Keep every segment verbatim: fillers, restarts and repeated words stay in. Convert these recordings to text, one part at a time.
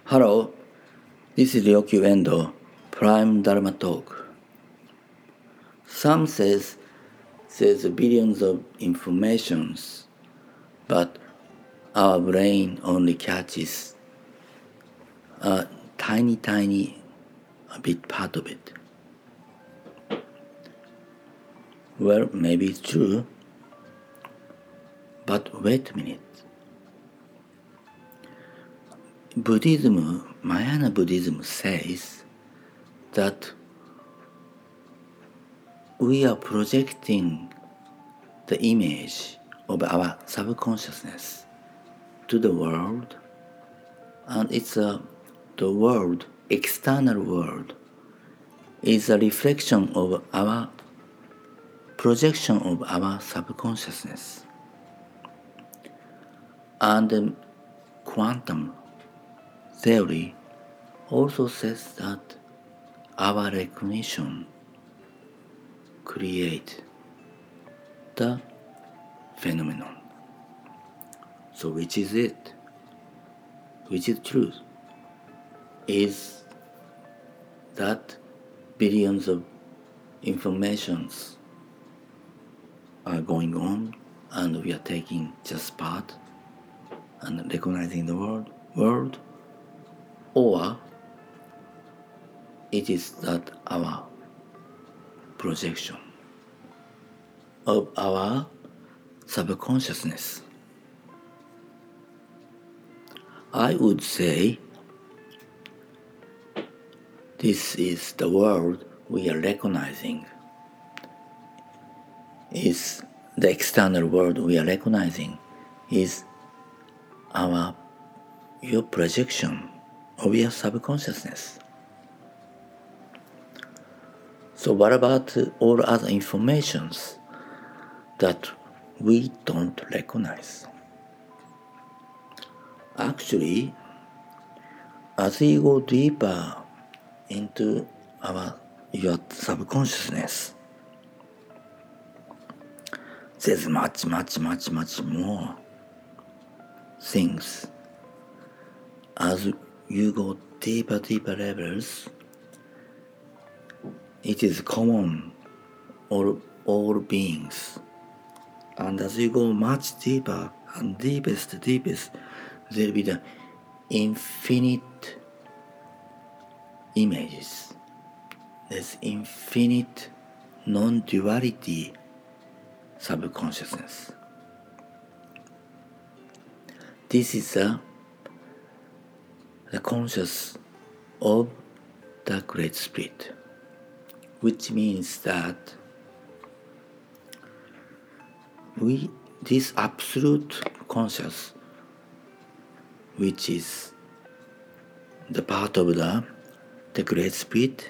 Hello, this is Ryoku Endo, Prime Dharma Talk. Some says there's billions of informations, but our brain only catches a tiny, tiny a bit part of it. Well, maybe it's true, but wait a minute. Buddhism, Mahayana Buddhism says that we are projecting the image of our subconsciousness to the world, and it's a, the world, external world, is a reflection of our projection of our subconsciousness. And um, quantum theory also says that our recognition creates the phenomenon. So which is it? Which is truth? Is that billions of informations are going on and we are taking just part and recognizing the world, world? Or it is that our projection of our subconsciousness? I would say this is the world we are recognizing, is the external world we are recognizing, is our your projection of your subconsciousness. So what about all other informations that we don't recognize? Actually, as we go deeper into our your subconsciousness, there's much, much, much, much more things. As you go deeper, deeper levels, it is common all all beings. And as you go much deeper and deepest, deepest, there will be the infinite images. There's infinite non-duality subconsciousness. This is a, the conscious of the Great Spirit, which means that we, this absolute conscious, which is the part of the, the Great Spirit,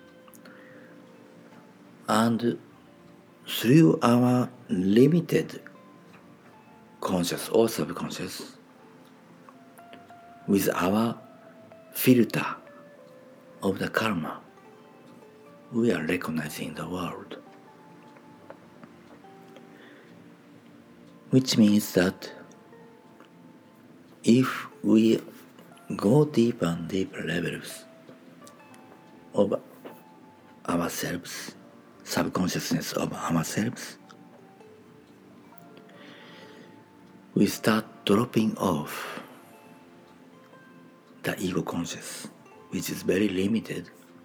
and through our limited conscious or subconscious, with our filter of the karma, we are recognizing the world. Which means that if we go deeper and deeper levels of ourselves, subconsciousness of ourselves, we start dropping off the ego conscious, which is very limited.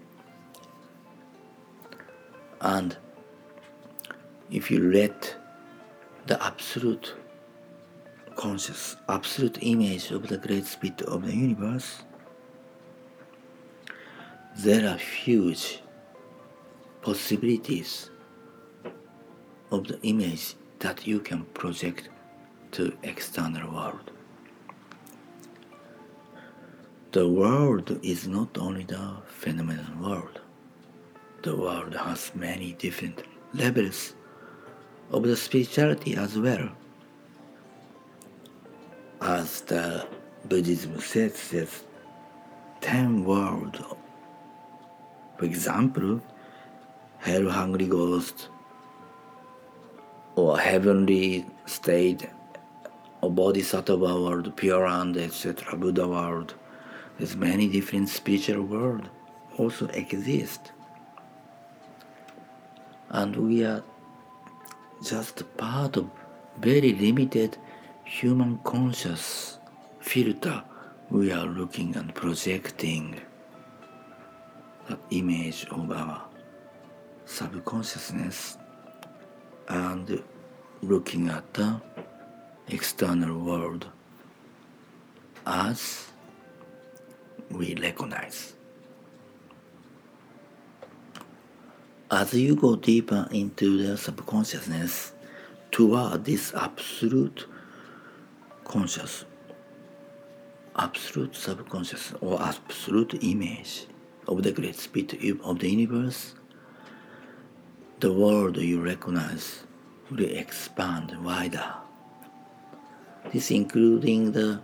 And if you let the absolute conscious, absolute image of the Great Spirit of the universe, there are huge possibilities of the image that you can project to external world. The world is not only the phenomenal world. The world has many different levels of the spirituality as well. As the Buddhism says, there's ten worlds. For example, hell hungry ghost, or heavenly state, or bodhisattva world, pure land, et cetera, Buddha world, There's many different spiritual worlds also exist. And we are just part of very limited human conscious filter. We are looking and projecting that image of our subconsciousness and looking at the external world as we recognize. As you go deeper into the subconsciousness toward this absolute conscious, absolute subconscious or absolute image of the great spirit of the universe, the world you recognize will expand wider. This including the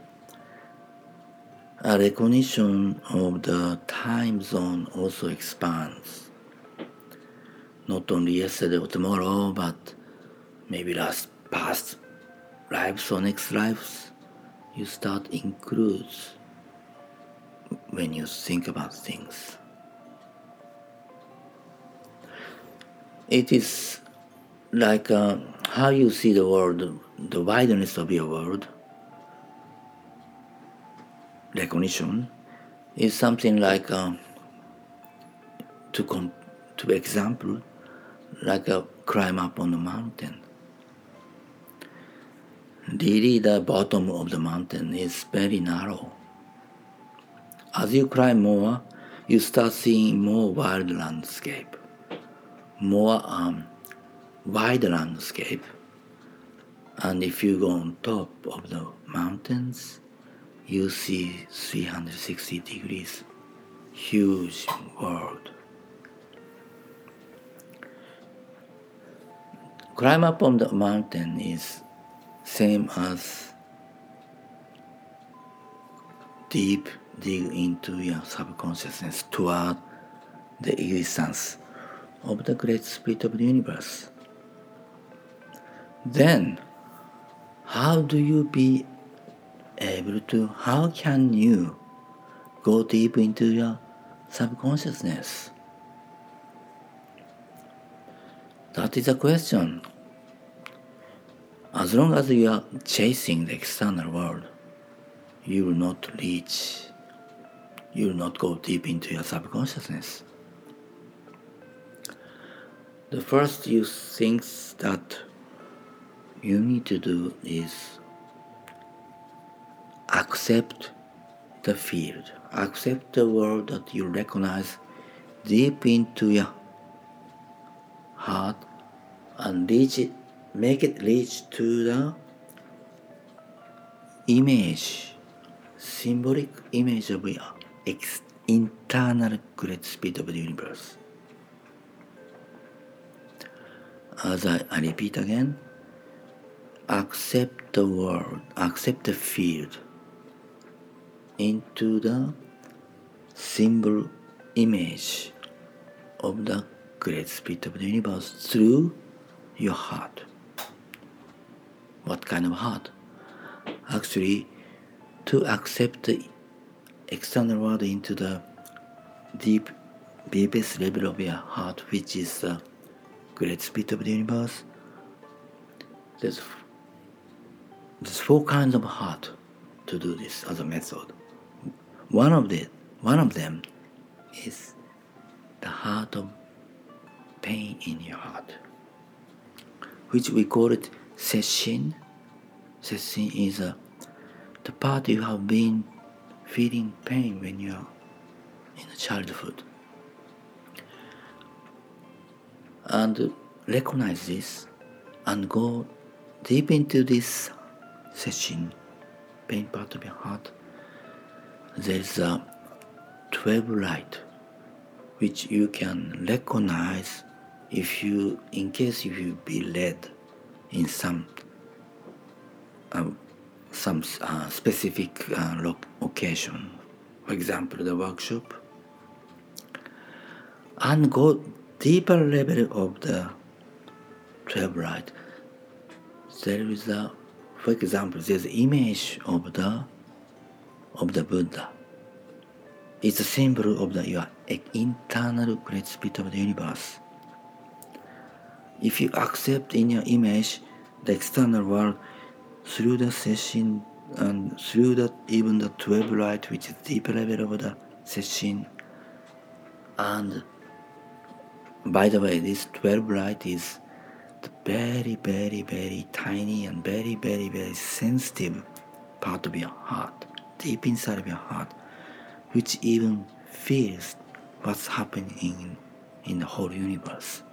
recognition of the time zone also expands. Not only yesterday or tomorrow, but maybe last past lives or next lives, you start includes when you think about things. It is like uh, how you see the world, the wideness of your world. Recognition is something like uh, to com- to example, like a climb up on a mountain. Really, the bottom of the mountain is very narrow. As you climb more, you start seeing more wild landscape, more um, wide landscape. And if you go on top of the mountains, you see three hundred sixty degrees, huge world. Climb up on the mountain is same as deep dig into your subconsciousness toward the existence of the great spirit of the universe. Then, how do you be able to, how can you go deep into your subconsciousness? That is a question. As long as you are chasing the external world, you will not reach, you will not go deep into your subconsciousness. The first you things that you need to do is accept the field, accept the world that you recognize deep into your heart and reach it, make it reach to the image, symbolic image of your ex- internal great spirit of the universe. As I, I repeat again, accept the world, accept the field into the symbol image of the great spirit of the universe through your heart. What kind of heart? Actually, to accept the external world into the deep, deepest level of your heart, which is the great spirit of the universe, there's, there's four kinds of heart to do this as a method. One of the one of them is the heart of pain in your heart, which we call it sesshin. Sesshin is uh, the part you have been feeling pain when you are in childhood. And recognize this and go deep into this sesshin, pain part of your heart. There is a twelve light which you can recognize if you, in case if you be led in some uh, some uh, specific uh, occasion, for example, the workshop, and go deeper level of the twelve light. There is a, for example, there's image of the of the Buddha. is a symbol of the, your internal great spirit of the universe. If you accept in your image the external world through the session and through the even the twelve light, which is deeper level of the session, and by the way, this twelve light is the very, very, very tiny and very, very, very sensitive part of your heart, deep inside of your heart, which even feels what's happening in, in the whole universe.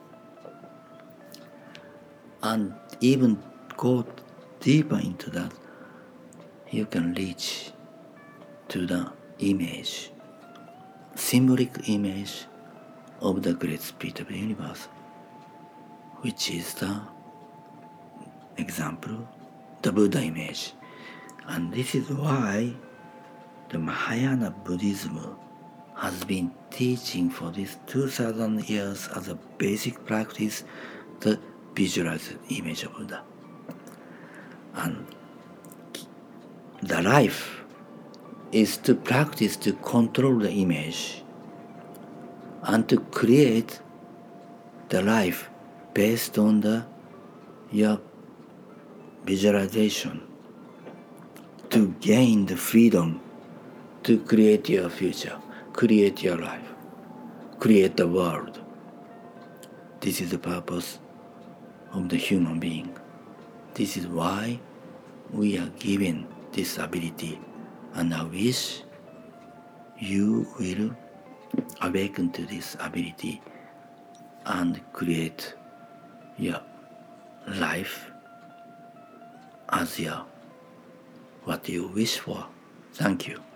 And even go deeper into that, you can reach to the image, symbolic image of the great spirit of the universe, which is the example, the Buddha image. And this is why the Mahayana Buddhism has been teaching for these two thousand years as a basic practice the visualized image of Buddha. And the life is to practice to control the image and to create the life based on the your visualization, to gain the freedom to create your future, create your life, create the world. This is the purpose of the human being. This is why we are given this ability, and I wish you will awaken to this ability and create your life as your what you wish for. Thank you.